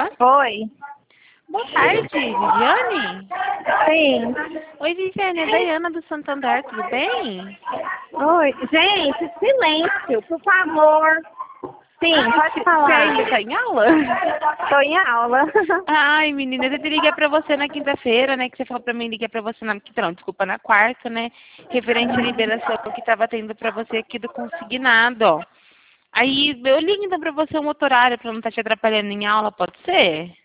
Oi. Boa tarde, Viviane. Sim. Oi, Viviane, é a Daiana do Santander, tudo bem? Oi. Gente, silêncio, por favor. Sim, pode Você falar. ainda está em aula? Estou em aula. Ai, menina, eu te liguei pra você na quinta-feira, né? Que você falou pra mim ligar pra você na quinta, não, desculpa, na quarta, né? Referente à liberação que tava tendo pra você aqui do consignado. Aí eu ligo então pra você um outro horário pra não estar te atrapalhando em aula, pode ser?